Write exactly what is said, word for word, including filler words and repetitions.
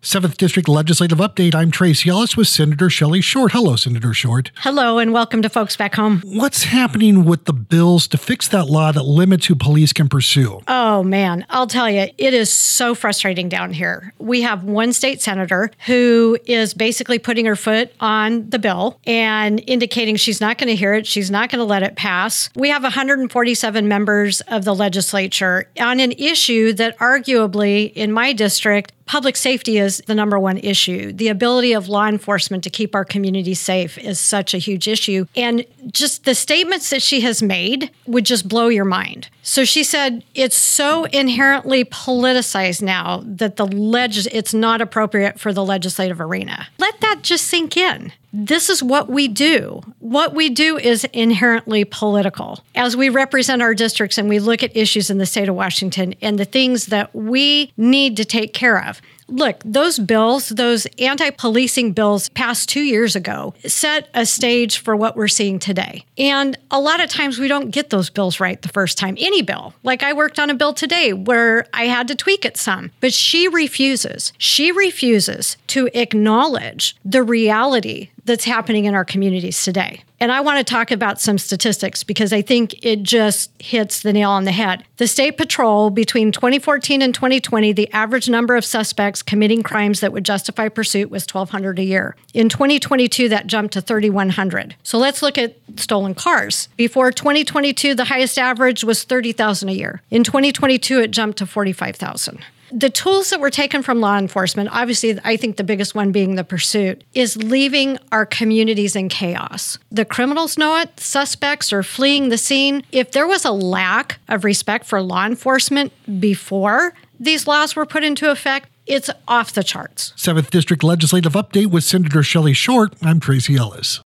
seventh District Legislative Update. I'm Tracy Ellis with Senator Shelley Short. Hello, Senator Short. Hello, and welcome to Folks Back Home. What's happening with the bills to fix that law that limits who police can pursue? Oh, man, I'll tell you, it is so frustrating down here. We have one state senator who is basically putting her foot on the bill and indicating she's not going to hear it. She's not going to let it pass. We have one hundred forty-seven members of the legislature on an issue that arguably, in my district, public safety is the number one issue. The ability of law enforcement to keep our communities safe is such a huge issue. And just the statements that she has made would just blow your mind. So she said it's so inherently politicized now that the legis- it's not appropriate for the legislative arena. Let that just sink in. This is what we do. What we do is inherently political. As we represent our districts and we look at issues in the state of Washington and the things that we need to take care of. Look, those bills, those anti-policing bills passed two years ago, set a stage for what we're seeing today. And a lot of times we don't get those bills right the first time. Any bill. Like I worked on a bill today where I had to tweak it some. But she refuses. She refuses to acknowledge the reality that's happening in our communities today. And I want to talk about some statistics because I think it just hits the nail on the head. The State Patrol, between twenty fourteen and twenty twenty, the average number of suspects committing crimes that would justify pursuit was twelve hundred a year. In twenty twenty-two, that jumped to thirty-one hundred. So let's look at stolen cars. Before twenty twenty-two, the highest average was thirty thousand a year. In twenty twenty-two, it jumped to forty-five thousand. The tools that were taken from law enforcement, obviously, I think the biggest one being the pursuit, is leaving our communities in chaos. The criminals know it. Suspects are fleeing the scene. If there was a lack of respect for law enforcement before these laws were put into effect, it's off the charts. seventh District Legislative Update with Senator Shelley Short. I'm Tracy Ellis.